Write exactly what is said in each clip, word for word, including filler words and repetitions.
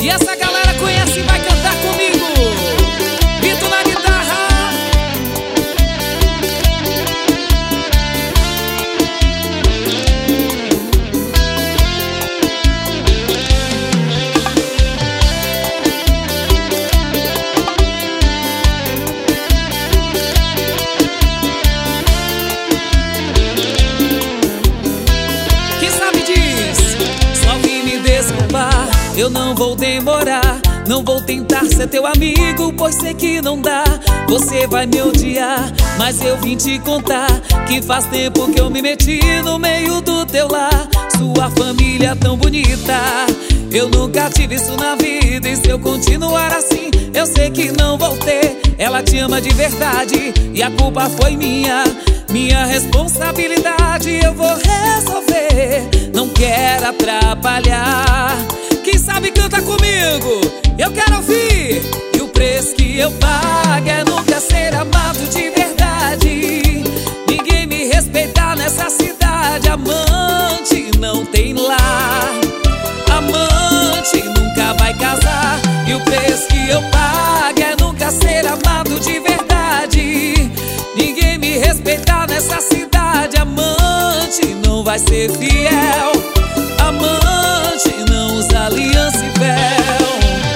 E essa galera conhece e vai cantar comigo. Vitor na guitarra. Quem sabe diz: só vim me desculpar, eu não vou demorar. Não vou tentar ser teu amigo, pois sei que não dá. Você vai me odiar, mas eu vim te contar que faz tempo que eu me meti no meio do teu lar. Sua família tão bonita, eu nunca tive isso na vida. E se eu continuar assim, eu sei que não vou ter. Ela te ama de verdade e a culpa foi minha. Minha responsabilidade eu vou resolver. Não quero atrapalhar. Quem sabe canta comigo, eu quero ouvir. E o preço que eu pago é nunca ser amado de verdade. Ninguém me respeitar nessa cidade. Amante não tem lar, amante nunca vai casar. E o preço que eu pago é nunca ser amado de verdade. Ninguém me respeitar nessa cidade. Amante não vai ser fiel. Amante não usa aliança e véu.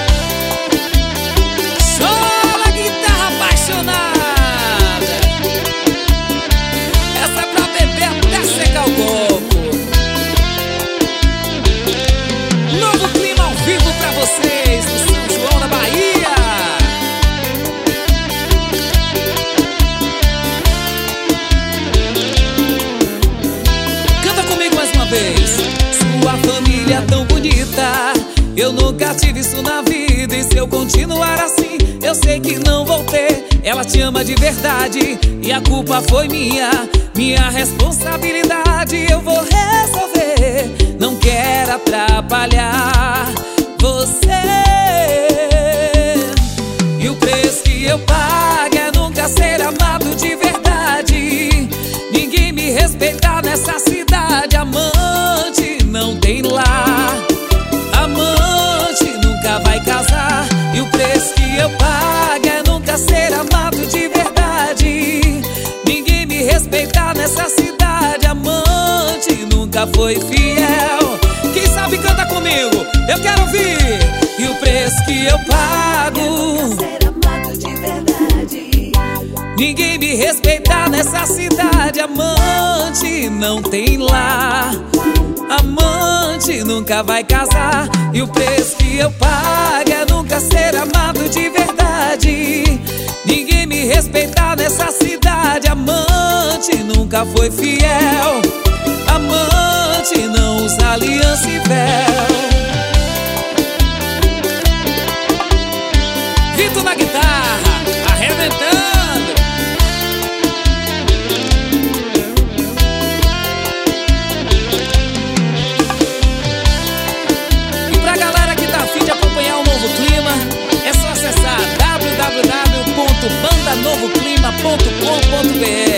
Chora a guitarra apaixonada. Essa é pra beber até secar o coco. Novo clima ao vivo pra vocês no São João da Bahia. Canta comigo mais uma vez. Sua família tão bonita, eu nunca tive isso na vida. E se eu continuar assim, eu sei que não vou ter. Ela te ama de verdade e a culpa foi minha. Minha responsabilidade eu vou resolver. Não quero atrapalhar você. E o preço que eu pago é nunca ser amado de verdade. Ninguém me respeitar nessa cidade. Amante não tem lar, amante nunca vai casar. E o preço que eu pago é nunca ser amado de verdade. Ninguém me respeitar nessa cidade. Amante nunca foi fiel. Quem sabe canta comigo, eu quero ouvir. E o preço que eu pago ser amado de verdade. Ninguém me respeitar nessa cidade. Amante não tem lar, amante nunca vai casar. E o preço que eu pago é nunca ser amado de verdade. Ninguém me respeitar nessa cidade. Amante nunca foi fiel. Amante não usa aliança e véu. Vitor na guitarra, arrebentando. E pra galera que tá afim de acompanhar o Novo Clima, é só acessar w w w ponto banda novo clima ponto com ponto b r.